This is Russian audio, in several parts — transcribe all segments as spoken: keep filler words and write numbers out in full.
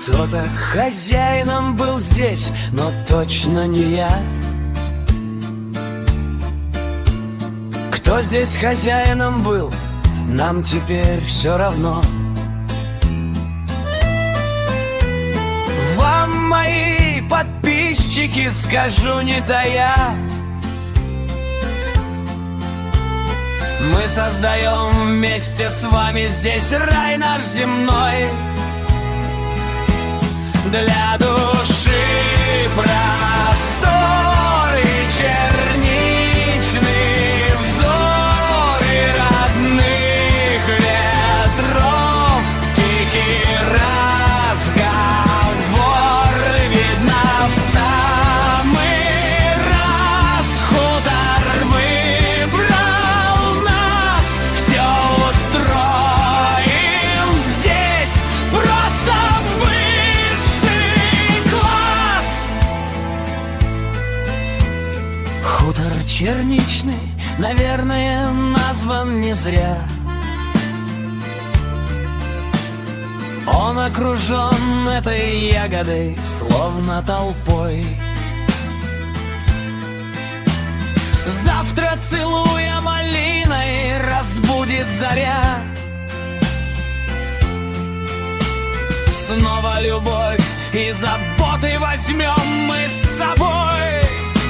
Кто-то хозяином был здесь, но точно не я. Кто здесь хозяином был, нам теперь все равно. Вам, мои подписчики, скажу не тая, мы создаем вместе с вами здесь рай наш земной. Для души простор и черничный взор и родных ветров, тихий разговор, видно в самый раз. Хутор выбрал нас, все устроим здесь, просто высший класс. Хутор черничный, наверное, назван не зря. Он окружен этой ягодой, словно толпой. Завтра, целуя малиной, разбудит заря. Снова любовь и заботы возьмем мы с собой.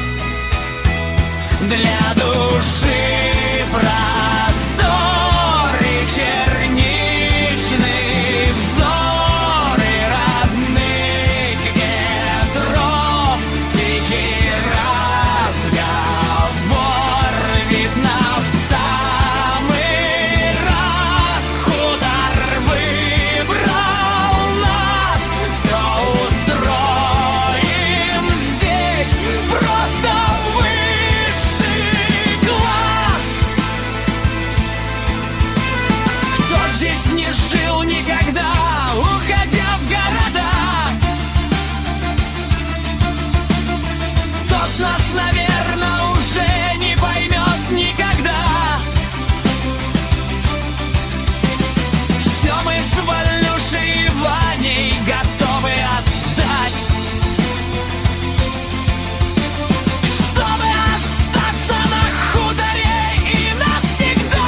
Для души простор и черничный взор и родных ветров, тихий разговор, видно в самый раз. Хутор выбрал нас, все устроим здесь, просто высший класс. Кто здесь не жил никогда, уходя в города, тот нас, наверное, уже не поймет никогда. Все мы с Валюшей и Ваней готовы отдать, чтобы остаться на хуторе и навсегда.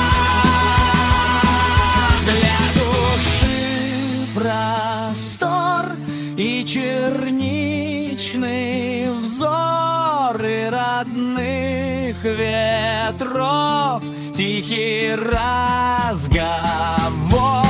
Для души простор и черничный взор и родных ветров, тихий разговор.